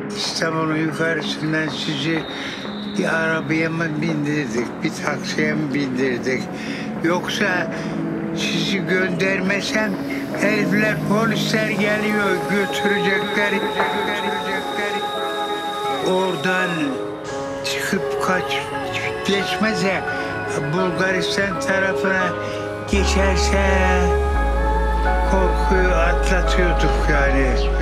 İstanbul'un yukarısından sizi bir arabaya mı bindirdik, bir taksiye mi bindirdik? Yoksa sizi göndermesem herifler, polisler geliyor, götürecekler. Oradan çıkıp geçmese, Bulgaristan tarafına geçerse korkuyu atlatıyorduk yani.